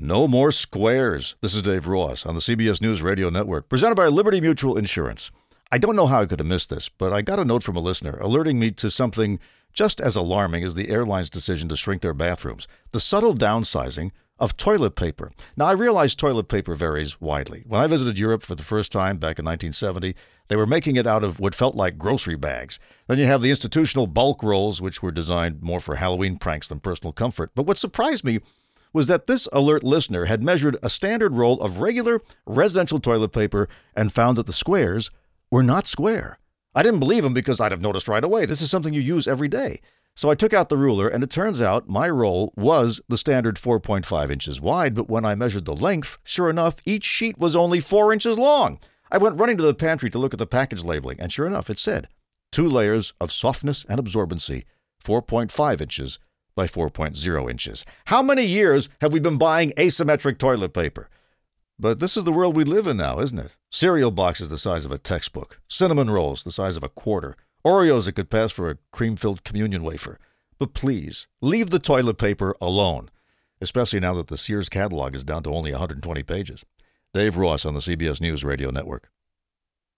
No more squares. This is Dave Ross on the CBS News Radio Network, presented by Liberty Mutual Insurance. I don't know how I could have missed this, but I got a note from a listener alerting me to something just as alarming as the airline's decision to shrink their bathrooms: the subtle downsizing of toilet paper. Now, I realize toilet paper varies widely. When I visited Europe for the first time back in 1970, they were making it out of what felt like grocery bags. Then you have the institutional bulk rolls, which were designed more for Halloween pranks than personal comfort. But what surprised me was that this alert listener had measured a standard roll of regular residential toilet paper and found that the squares were not square. I didn't believe him because I'd have noticed right away. This is something you use every day. So I took out the ruler, and it turns out my roll was the standard 4.5 inches wide, but when I measured the length, sure enough, each sheet was only 4 inches long. I went running to the pantry to look at the package labeling, and sure enough, it said 2 layers of softness and absorbency, 4.5 inches by 4.0 inches. How many years have we been buying asymmetric toilet paper? But this is the world we live in now, isn't it? Cereal boxes the size of a textbook, cinnamon rolls the size of a quarter, Oreos that could pass for a cream-filled communion wafer. But please, leave the toilet paper alone, especially now that the Sears catalog is down to only 120 pages. Dave Ross on the CBS News Radio Network.